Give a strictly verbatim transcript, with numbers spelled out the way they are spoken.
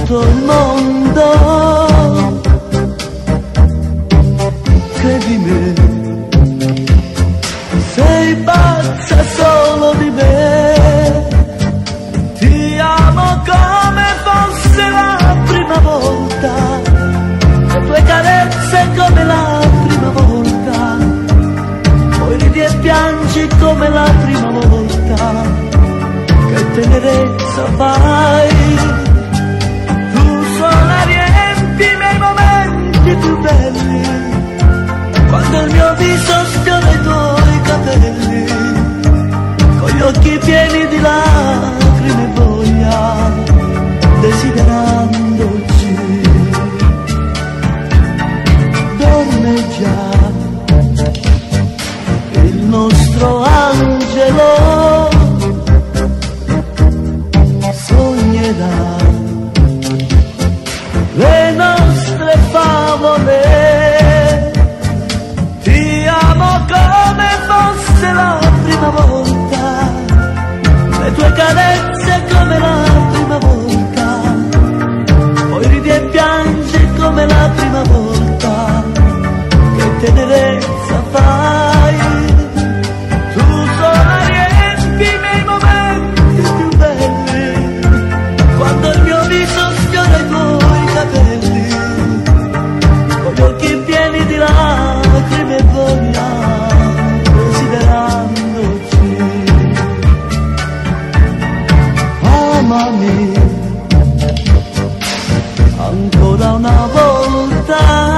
tutto il mondo. Credimi, sei pazza solo di me. Ti amo come fosse la prima volta, le tue carezze come la prima volta, poi ridi e piangi come la prima volta. Che tenerezza fai, tu sola riempi i miei momenti più belli, quando il mio viso sfiora i tuoi capelli, con gli occhi pieni di lacrime e voglia, desiderandoci. Dorme già il nostro angelo, sognerà le nostre favole. Ti amo come fosse la prima volta, le tue carezze come la prima volta, poi ridi e piangi come la prima volta. Che tenerezza fai, tu sola riempi i miei momenti più belli, quando il mio viso sfiora i tuoi capelli, con gli occhi pieni di lacrime e voglia, desiderandoci. Amami ancora una volta,